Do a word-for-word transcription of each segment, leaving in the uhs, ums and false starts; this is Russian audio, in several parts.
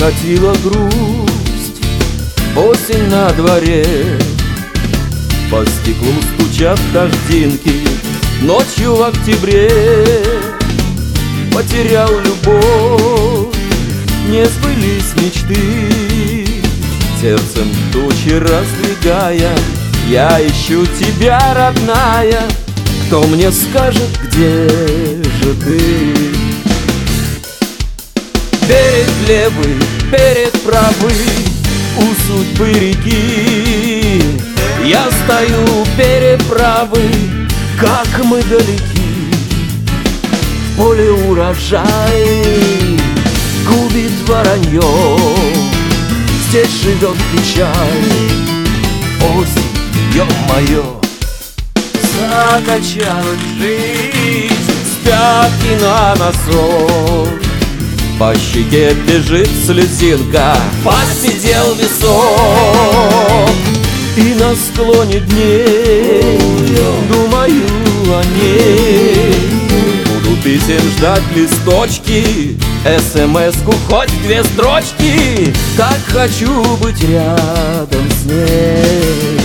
накатила грусть, осень на дворе. По стеклу стучат дождинки ночью в октябре. Потерял любовь, не сбылись мечты. Сердцем тучи раздвигая, я ищу тебя, родная. Кто мне скажет, где же ты? Берег левый, берег правый, у судьбы реки. Я стою у переправы, как мы далеки. В поле урожай губит воронье, здесь живет печаль. Осень, ё-моё, закачалась жизнь с пятки на носок. По щеке бежит слезинка, посидел весок. И на склоне дней думаю о ней. Буду писем ждать листочки, эс-эм-эску хоть две строчки. Так хочу быть рядом с ней.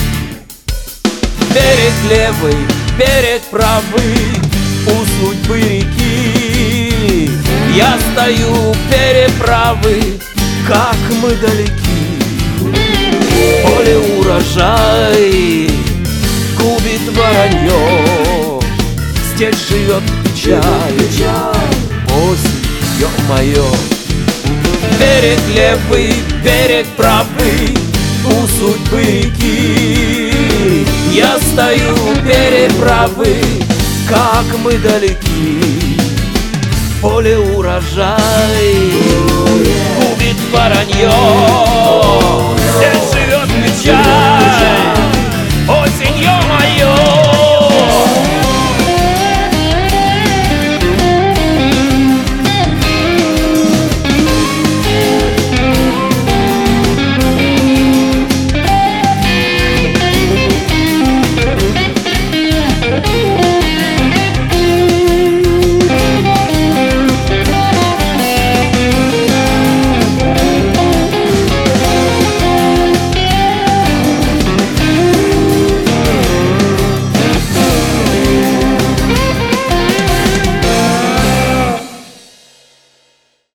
Берег левый, берег правый, у судьбы реки. Я стою у переправы, как мы далеки. Поле урожай губит воронье, здесь живет печаль. Осень, ё-моё. Берег левый, берег правый, у судьбы реки. Я стою у переправы, как мы далеки. Поле урожай губит воронье, здесь живет печаль. Осень, ё-моё.